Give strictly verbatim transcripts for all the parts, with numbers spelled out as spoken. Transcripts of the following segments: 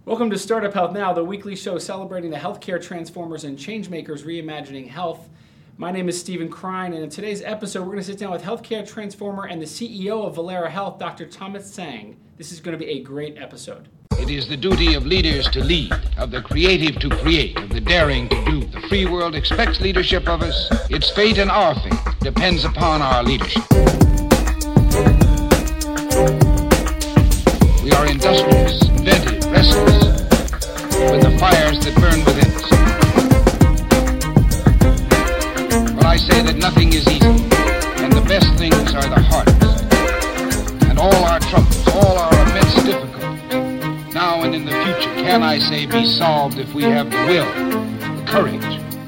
Welcome to Startup Health Now, the weekly show celebrating the healthcare transformers and changemakers reimagining health. My name is Stephen Krein, and in today's episode, we're going to sit down with healthcare transformer and the C E O of Valera Health, Doctor Thomas Tsang. This is going to be a great episode. It is the duty of leaders to lead, of the creative to create, of the daring to do. The free world expects leadership of us. Its fate and our fate depends upon our leadership. We are industrious, inventive, restless, with the fires that burn within us. But I say that nothing is easy, and the best things are the hardest. And all our troubles, all our immense difficulties, now and in the future, can I say be solved if we have the will, the courage.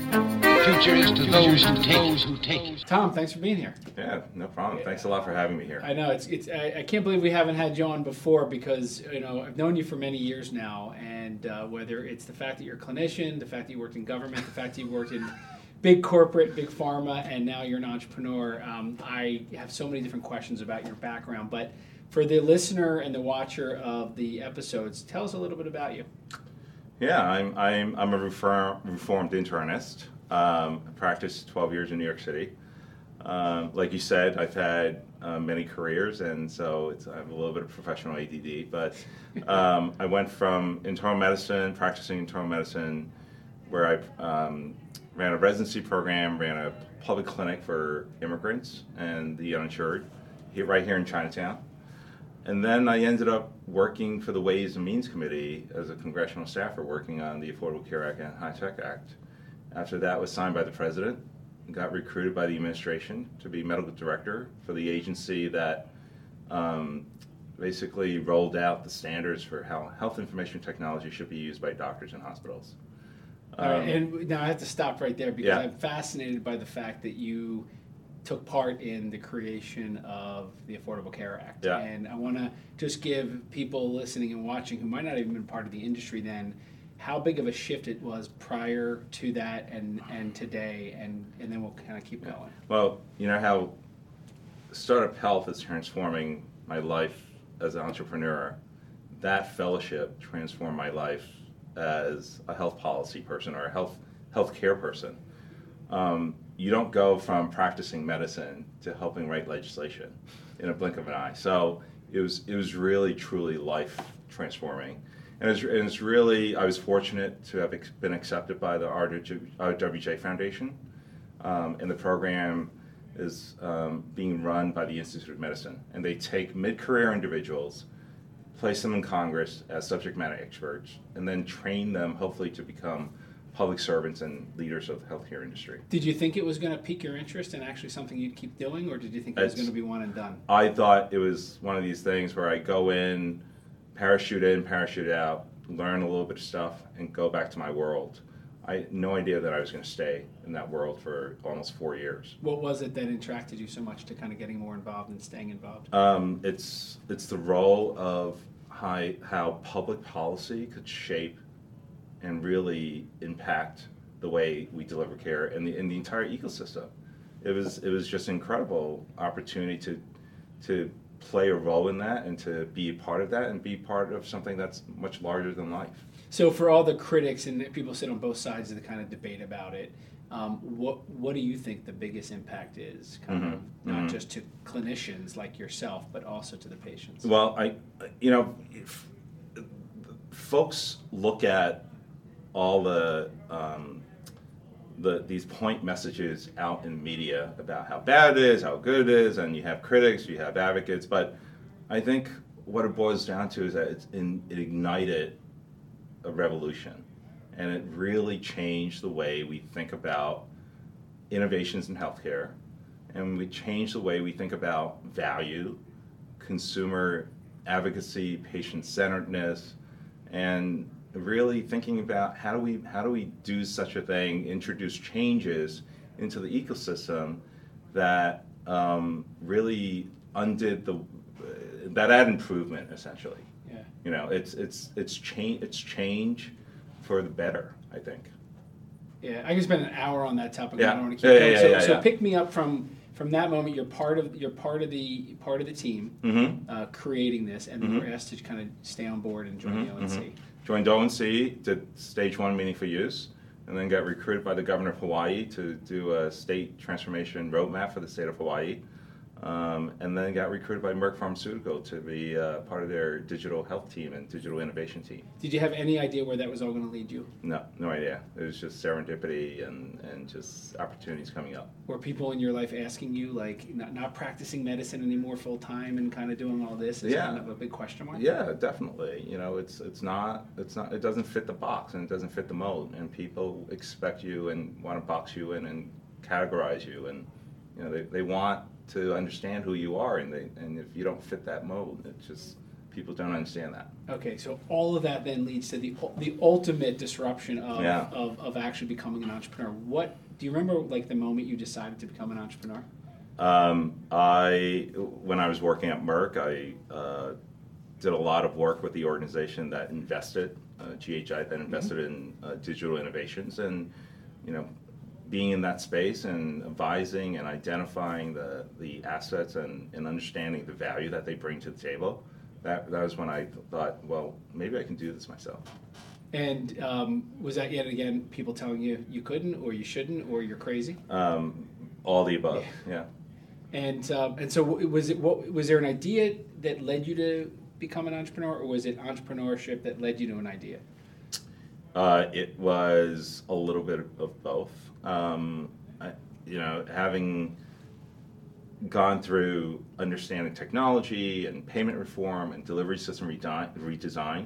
The future is to those who take those who take it. Tom, thanks for being here. Yeah, no problem. Thanks a lot for having me here. I know it's it's. I, I can't believe we haven't had you on before because you know I've known you for many years now, and uh, whether it's the fact that you're a clinician, the fact that you worked in government, the fact that you worked in big corporate, big pharma, and now you're an entrepreneur, um, I have so many different questions about your background. But for the listener and the watcher of the episodes, tell us a little bit about you. Yeah, I'm I'm I'm a reform, reformed internist. Um, I practiced twelve years in New York City. Um, like you said, I've had uh, many careers, and so it's, I have a little bit of professional A D D. But um, I went from internal medicine, practicing internal medicine, where I um, ran a residency program, ran a public clinic for immigrants and the uninsured, here, right here in Chinatown. And then I ended up working for the Ways and Means Committee as a congressional staffer, working on the Affordable Care Act and HITECH Act. After that was signed by the president, got recruited by the administration to be medical director for the agency that um, basically rolled out the standards for how health information technology should be used by doctors and hospitals. Um, All right, and now I have to stop right there because yeah. I'm fascinated by the fact that you took part in the creation of the Affordable Care Act. Yeah. And I want to just give people listening and watching who might not even been part of the industry then how big of a shift it was prior to that and, and today, and, and then we'll kind of keep going. Well, you know how Startup Health is transforming my life as an entrepreneur. That fellowship transformed my life as a health policy person or a health healthcare person. Um, you don't go from practicing medicine to helping write legislation in a blink of an eye. So it was it was really truly life transforming. And it's, and it's really, I was fortunate to have ex- been accepted by the R W J Foundation. Um, and the program is um, being run by the Institute of Medicine. And they take mid-career individuals, place them in Congress as subject matter experts, and then train them, hopefully, to become public servants and leaders of the healthcare industry. Did you think it was going to pique your interest and actually something you'd keep doing, or did you think it was going to be one and done? I thought it was one of these things where I go in, parachute in, parachute out, learn a little bit of stuff, and go back to my world. I had no idea that I was going to stay in that world for almost four years. What was it that attracted you so much to kind of getting more involved and staying involved? Um, it's it's the role of how, how public policy could shape and really impact the way we deliver care in the in the entire ecosystem. It was it was just an incredible opportunity to to play a role in that and to be a part of that and be part of something that's much larger than life. So for all the critics and people sit on both sides of the kind of debate about it, um, what what do you think the biggest impact is, kind Mm-hmm. of not Mm-hmm. just to clinicians like yourself, but also to the patients? Well, I, you know, if folks look at all the um, the these point messages out in media about how bad it is, how good it is, and you have critics, you have advocates, but I think what it boils down to is that it's in, it ignited a revolution, and it really changed the way we think about innovations in healthcare, and we changed the way we think about value, consumer advocacy, patient-centeredness, and really thinking about how do we how do we do such a thing, introduce changes into the ecosystem that um, really undid the uh, that add improvement essentially. Yeah. You know, it's it's it's change it's change for the better, I think. Yeah, I can spend an hour on that topic. Yeah. I don't want to keep Yeah, yeah, going. yeah, so, yeah, so yeah. pick me up from from that moment, you're part of you're part of the part of the team Mm-hmm. uh, creating this, and then Mhm. we're asked to kind of stay on board and join Mhm, the O N C. mhm. Joined O N C, did stage one meaningful use, and then got recruited by the governor of Hawaii to do a state transformation roadmap for the state of Hawaii. Um, and then got recruited by Merck Pharmaceutical to be uh, part of their digital health team and digital innovation team. Did you have any idea where that was all going to lead you? No, no idea. It was just serendipity and, and just opportunities coming up. Were people in your life asking you, like, not, not practicing medicine anymore full time and kind of doing all this? Is Yeah. kind of a big question mark? Yeah, definitely. You know, it's it's not it's not it doesn't fit the box and it doesn't fit the mold, and people expect you and want to box you in and categorize you, and you know they, they want to understand who you are, and they and if you don't fit that mold, it's just people don't understand that. Okay, so all of that then leads to the the ultimate disruption of, Yeah. of, of actually becoming an entrepreneur. What do you remember, like the moment you decided to become an entrepreneur? Um, I when I was working at Merck, I uh, did a lot of work with the organization that invested uh, G H I that invested in uh, digital innovations, and you know, being in that space and advising and identifying the, the assets and, and understanding the value that they bring to the table, that, that was when I thought, well, maybe I can do this myself. And um, was that yet again people telling you you couldn't, or you shouldn't, or you're crazy? Um, all the above, yeah. And um, and so was it what was there an idea that led you to become an entrepreneur, or was it entrepreneurship that led you to an idea? Uh, it was a little bit of both. Um, I, you know, having gone through understanding technology and payment reform and delivery system redesign, redesign,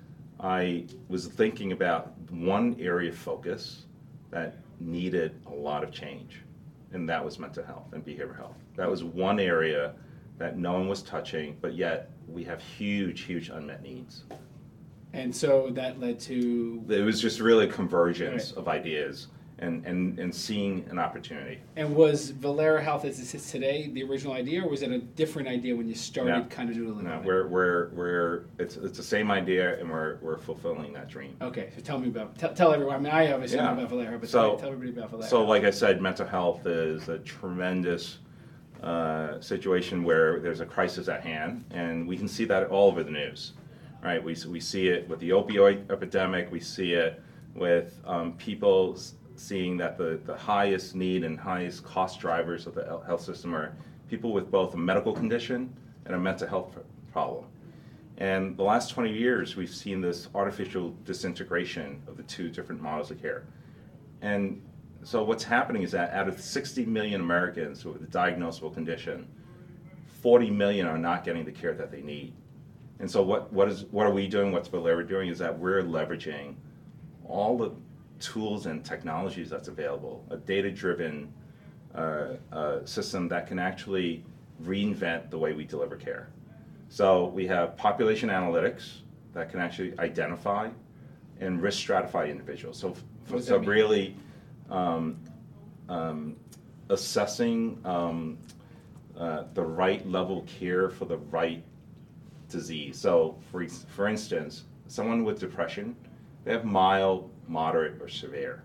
I was thinking about one area of focus that needed a lot of change, and that was mental health and behavioral health. That was one area that no one was touching, but yet we have huge, huge unmet needs. And so that led to. It was just really a convergence Right. of ideas and, and, and seeing an opportunity. And was Valera Health as it sits today the original idea, or was it a different idea when you started No. kind of doodling No, on it? we're, we're, we're, it's, it's the same idea, and we're, we're fulfilling that dream. Okay, so tell me about, tell, tell everyone, I mean, I obviously Yeah. know about Valera, but So- tell, tell everybody about Valera. So, like I said, mental health is a tremendous uh, situation where there's a crisis at hand, and we can see that all over the news, right? We, we see it with the opioid epidemic. We see it with um, people s- seeing that the, the highest need and highest cost drivers of the health- health system are people with both a medical condition and a mental health pr- problem. And the last twenty years, we've seen this artificial disintegration of the two different models of care. And so what's happening is that out of sixty million Americans with a diagnosable condition, forty million are not getting the care that they need. And so what, what is what are we doing, what's Valera doing, is that we're leveraging all the tools and technologies that's available, a data-driven uh, uh, system that can actually reinvent the way we deliver care. So we have population analytics that can actually identify and risk stratify individuals. So, What does so that mean? really um, um, assessing um, uh, the right level of care for the right disease. So, for ex- for instance, someone with depression, they have mild, moderate, or severe,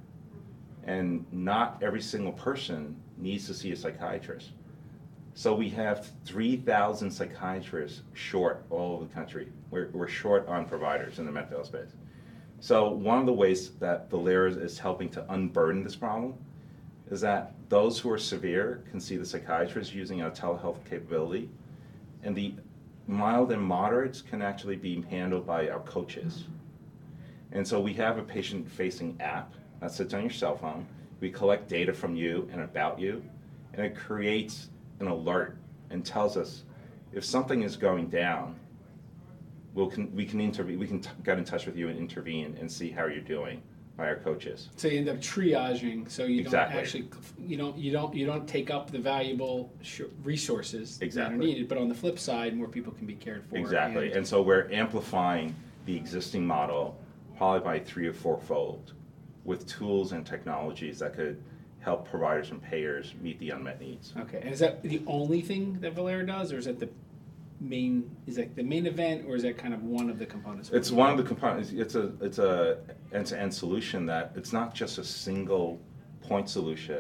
and not every single person needs to see a psychiatrist. So we have three thousand psychiatrists short all over the country. We're, we're short on providers in the mental health space. So one of the ways that Valera is helping to unburden this problem is that those who are severe can see the psychiatrist using our telehealth capability, and the mild and moderates can actually be handled by our coaches. And so we have a patient-facing app that sits on your cell phone. We collect data from you and about you, and it creates an alert and tells us if something is going down, we'll can, we can intervene. We can t- get in touch with you and intervene and see how you're doing by our coaches. So you end up triaging, so you Exactly. don't actually, you don't, you don't, you don't take up the valuable sh- resources that are Exactly. needed. But on the flip side, more people can be cared for. Exactly. And, And so we're amplifying the existing model probably by three or four fold with tools and technologies that could help providers and payers meet the unmet needs. okay, and is that the only thing that Valera does, or is that the main? Is that the main event, or is that kind of one of the components? It's one of the components. It's a it's a end-to-end solution that it's not just a single point solution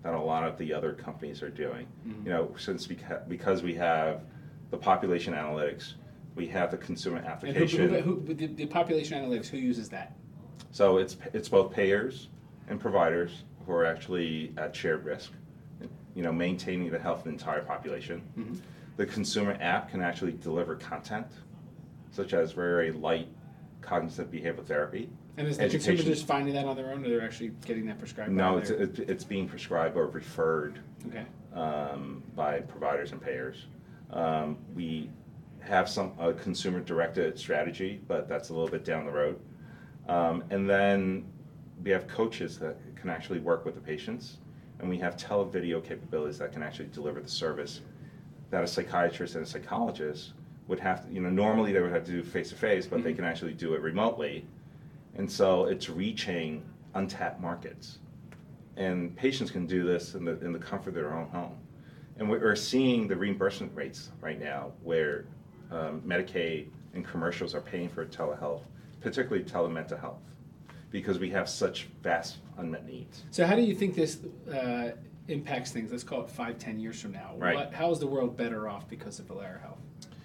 that a lot of the other companies are doing. Mm-hmm. You know, since we ha- because we have the population analytics, we have the consumer And application. who, who, who, the, the population analytics, who uses that? So it's it's both payers and providers who are actually at shared risk, you know, maintaining the health of the entire population. Mm-hmm. The consumer app can actually deliver content, such as very light cognitive behavioral therapy. And is the education. consumer just finding that on their own, or they're actually getting that prescribed? No, by it's their- it, it's being prescribed or referred okay. um, by providers and payers. Um, we have some a consumer-directed strategy, but that's a little bit down the road. Um, and then we have coaches that can actually work with the patients, and we have televideo capabilities that can actually deliver the service that a psychiatrist and a psychologist would have to, you know, normally they would have to do face-to-face, but mm-hmm. they can actually do it remotely. And so it's reaching untapped markets. And patients can do this in the, in the comfort of their own home. And we're seeing the reimbursement rates right now where um, Medicaid and commercials are paying for telehealth, particularly telemental health, because we have such vast unmet needs. So how do you think this uh, impacts things? Let's call it five, ten years from now. Right. What, how is the world better off because of Valera Health?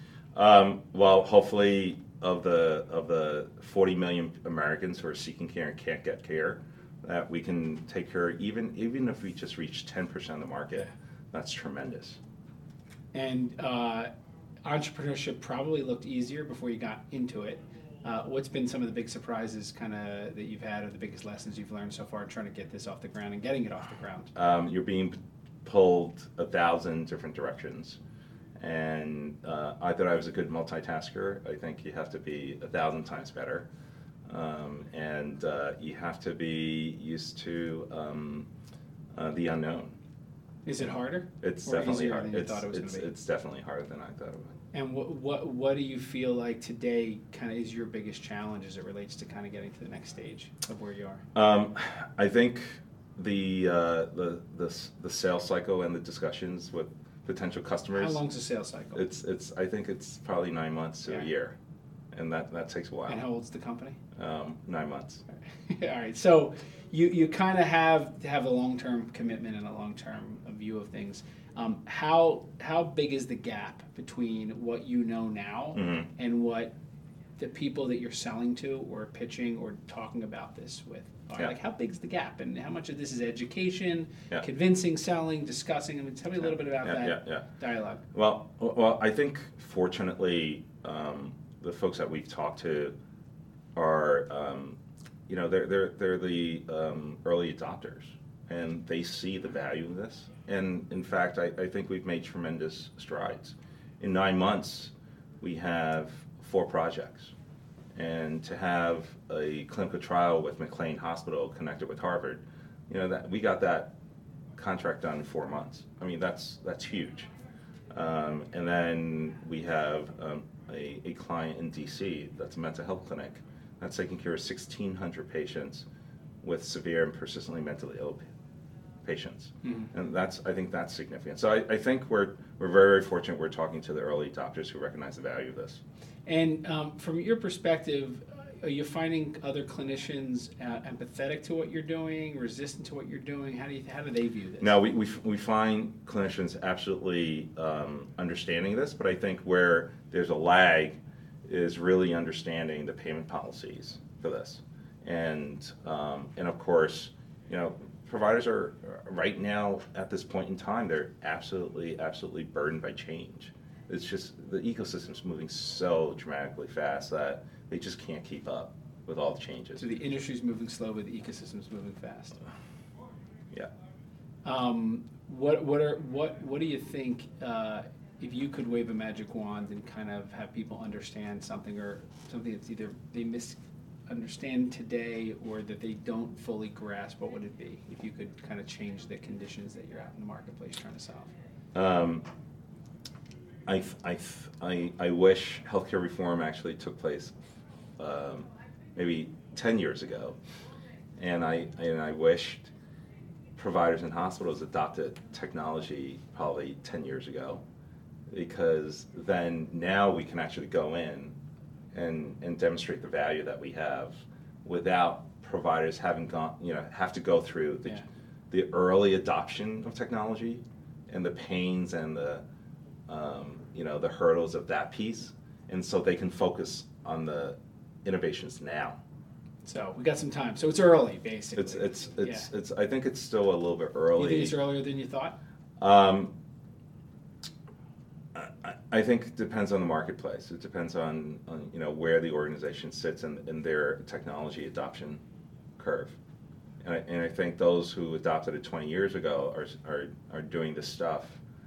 Um, well, hopefully, of the of the forty million Americans who are seeking care and can't get care, that we can take care. Even even if we just reach ten percent of the market, that's tremendous. And uh, entrepreneurship probably looked easier before you got into it. Uh, what's been some of the big surprises, kind of that you've had, or the biggest lessons you've learned so far trying to get this off the ground and getting it off the ground? Um, you're being pulled a thousand different directions. And uh, I thought I was a good multitasker. I think you have to be a thousand times better. Um, and uh, you have to be used to um, uh, the unknown. Is it harder? It's or definitely easier hard. than you It's, thought it was it's, going to be? it's definitely harder than I thought it would. And what, what, what do you feel like today kind of is your biggest challenge as it relates to kind of getting to the next stage of where you are? Um, I think the, uh, the, the, the sales cycle and the discussions with potential customers. How long's the sales cycle? It's it's. I think it's probably nine months to Yeah. a year, and that, that takes a while. And how old's the company? Um, nine months. All right. So you, you kind of have to have a long-term commitment and a long-term view of things. Um, how how big is the gap between what you know now Mm-hmm. and what the people that you're selling to or pitching or talking about this with are? Yeah. Like, how big's the gap, and how much of this is education, Yeah. convincing, selling, discussing? I mean, tell me a little bit about Yeah, that yeah, yeah. dialogue. Well, well, I think fortunately, um, the folks that we've talked to are, um, you know, they're they're they're the um, early adopters, and they see the value in this. And in fact, I, I think we've made tremendous strides. In nine months, we have four projects, and to have a clinical trial with McLean Hospital connected with Harvard, you know, that we got that contract done in four months. I mean, that's that's huge. Um, and then we have um, a, a client in D C that's a mental health clinic that's taking care of sixteen hundred patients with severe and persistently mentally ill pa- patients. Mm-hmm. And that's, I think that's significant. So I, I think we're we're very, very fortunate we're talking to the early adopters who recognize the value of this. And um, from your perspective, are you finding other clinicians uh, empathetic to what you're doing, resistant to what you're doing? How do you, how do they view this? No, we, we, we find clinicians absolutely um, understanding this, but I think where there's a lag is really understanding the payment policies for this. And, um, and of course, you know, providers are, right now, at this point in time, they're absolutely, absolutely burdened by change. It's just, the ecosystem's moving so dramatically fast that they just can't keep up with all the changes. So the industry's moving slow, but the ecosystem's moving fast. Yeah. Um, what what are what what do you think uh, if you could wave a magic wand and kind of have people understand something or something that's either they misunderstand today or that they don't fully grasp? What would it be if you could kind of change the conditions that you're out in the marketplace trying to solve? Um, I, I, I, I wish healthcare reform actually took place um, maybe ten years ago, and I and I wished providers and hospitals adopted technology probably ten years ago, because then now we can actually go in and and demonstrate the value that we have without providers having gone you know have to go through the Yeah. the early adoption of technology and the pains and the um, you know the hurdles of that piece, and so they can focus on the innovations now. So we got some time. So it's early, basically. It's it's it's Yeah. it's. I think it's still a little bit early. You think it's earlier than you thought? Um, I, I think it depends on the marketplace. It depends on, on you know where the organization sits in, in their technology adoption curve. And I, and I think those who adopted it twenty years ago are are, are doing this stuff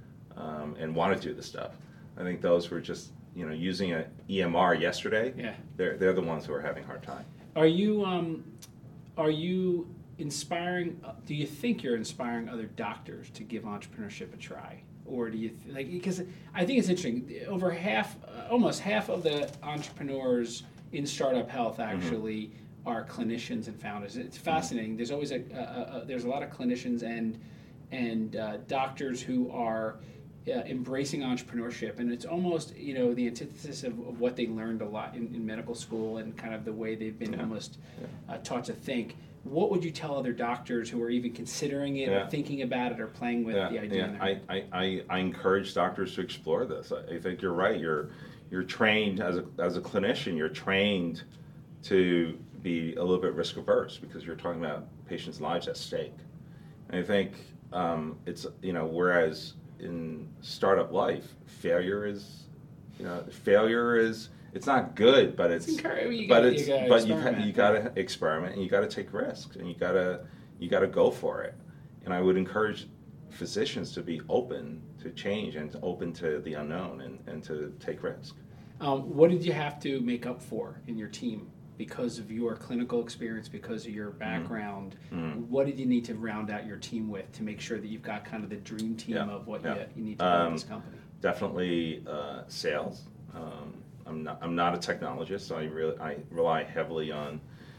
um, and want to do this stuff. I think those who are just you know using an E M R yesterday, Yeah. they're they're the ones who are having a hard time. Are you um, are you inspiring? Do you think you're inspiring other doctors to give entrepreneurship a try, or do you th- like? Because I think it's interesting. Over half, uh, almost half of the entrepreneurs in startup health actually mm-hmm. are clinicians and founders. It's fascinating. Mm-hmm. There's always a, a, a there's a lot of clinicians and and uh, doctors who are Uh, embracing entrepreneurship, and it's almost you know the antithesis of, of what they learned a lot in, in medical school and kind of the way they've been yeah. almost yeah. uh, taught to think. What would you tell other doctors who are even considering it yeah. or thinking about it or playing with yeah, the idea? Yeah. I, I, I, I encourage doctors to explore this. I, I think you're right. You're you're trained as a as a clinician. You're trained to be a little bit risk averse because you're talking about patients' lives at stake. And I think um, it's you know whereas in startup life, failure is, you know, failure is, it's not good, but it's, it's you but gotta, it's, you but you you got to experiment and you got to take risks and you got to, you got to go for it. And I would encourage physicians to be open to change and to open to the unknown and, and to take risk. Um, what did you have to make up for in your team because of your clinical experience, because of your background? Mm-hmm. What did you need to round out your team with to make sure that you've got kind of the dream team yeah. of what yeah. you, you need to build um, this company? Definitely uh, sales. Um, I'm not I'm not a technologist, so I really I rely heavily on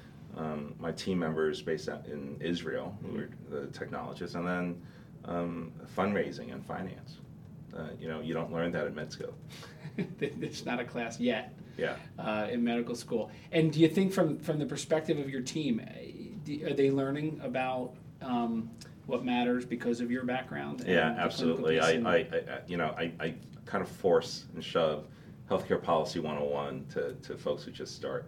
um, my team members based out in Israel, who are the technologists, and then um, fundraising and finance. Uh, you know, you don't learn that in med school. There's not a class yet. Yeah. Uh, in medical school. And do you think from, from the perspective of your team, do, are they learning about um, what matters because of your background? And yeah, absolutely. I, and... I, I, you know, I, I kind of force and shove healthcare policy one oh one to, to folks who just start.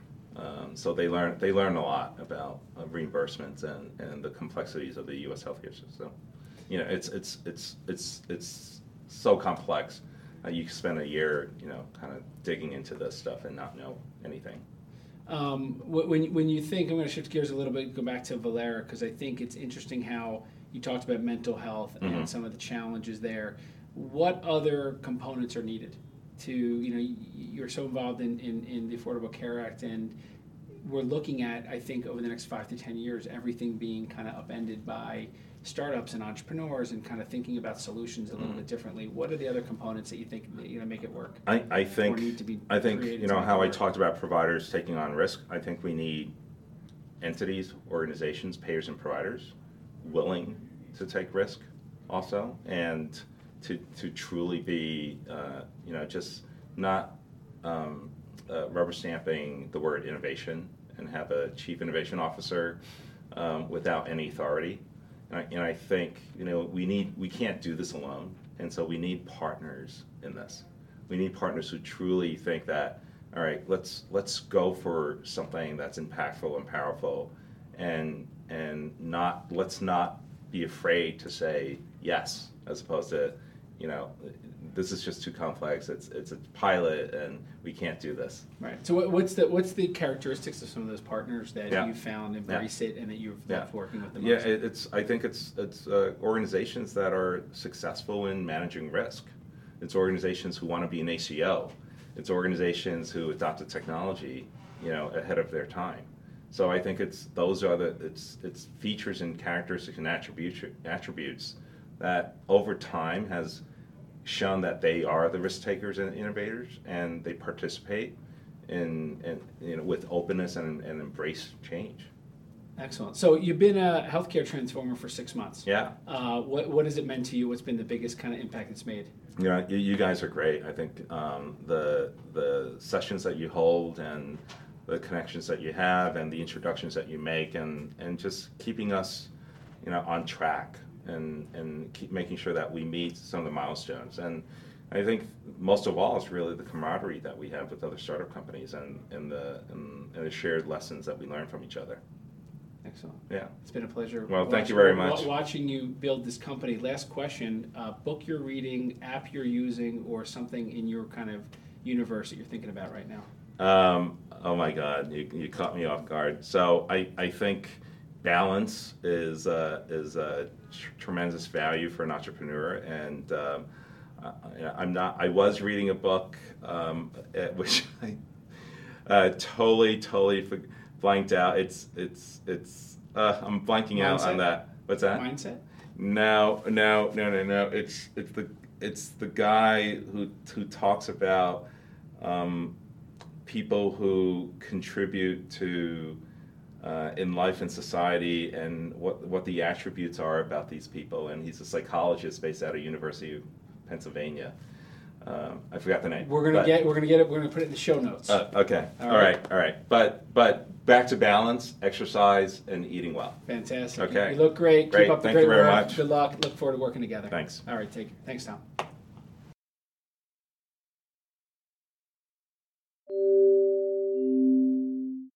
Um, so they learn they learn a lot about uh, reimbursements and, and the complexities of the U S healthcare system. You know, it's it's it's it's it's so complex. Uh, you spend a year, you know, kind of digging into this stuff and not know anything. Um, when when you think, I'm going to shift gears a little bit, go back to Valera, because I think it's interesting how you talked about mental health and mm-hmm. some of the challenges there. What other components are needed to, you know, you're so involved in, in, in the Affordable Care Act, and we're looking at, I think, over the next five to ten years, everything being kind of upended by startups and entrepreneurs and kind of thinking about solutions a little mm. bit differently. What are the other components that you think you know make it work? I, I think need to be I think you know how I work? talked about providers taking on risk. I think we need entities, organizations, payers, and providers willing to take risk also, and to to truly be uh, you know just not um, uh, rubber stamping the word innovation and have a chief innovation officer um, without any authority. And I, and I think you know we need we can't do this alone, and so we need partners in this. We need partners who truly think that, all right, let's let's go for something that's impactful and powerful, and and not let's not be afraid to say yes, as opposed to, you know, this is just too complex. It's it's a pilot, and we can't do this. Right. So what, what's the what's the characteristics of some of those partners that yeah. you found embrace yeah. it and that you've yeah. loved working with them? Yeah, it, it's. I think it's it's uh, organizations that are successful in managing risk. It's organizations who want to be an A C O. It's organizations who adopted technology, you know, ahead of their time. So I think it's those are the it's it's features and characteristics and attributes attributes that over time has shown that they are the risk takers and innovators, and they participate in, in you know with openness and, and embrace change. Excellent. So you've been a healthcare transformer for six months. Yeah. Uh, what what has it meant to you? What's been the biggest kind of impact it's made? You know, you, you guys are great. I think um, the the sessions that you hold and the connections that you have and the introductions that you make and, and just keeping us, you know, on track and and keep making sure that we meet some of the milestones. And I think most of all is really the camaraderie that we have with other startup companies and, and, the, and, and the shared lessons that we learn from each other. Excellent. Yeah. It's been a pleasure. Well, thank watch- you very wa- much. Watching you build this company. Last question, uh, book you're reading, app you're using, or something in your kind of universe that you're thinking about right now. Um, oh my God, you, you caught me off guard. So I, I think balance is uh, is a tr- tremendous value for an entrepreneur, and um, I, I'm not. I was reading a book um, at which I uh, totally totally f- blanked out. It's it's it's. Uh, I'm blanking out on Mindset? that. What's that? Mindset? No, no, no, no, no. It's it's the it's the guy who who talks about um, people who contribute to uh, in life and society, and what what the attributes are about these people. And he's a psychologist based out of University of Pennsylvania. Um, I forgot the name. We're gonna but- get. We're gonna get it. We're gonna put it in the show notes. Uh, okay. All All right. right. All right. But but back to balance, exercise, and eating well. Fantastic. Okay. You look great. Great. Keep up the Thank great you very work. much. Good luck. Look forward to working together. Thanks. All right. Take. Thanks, Tom.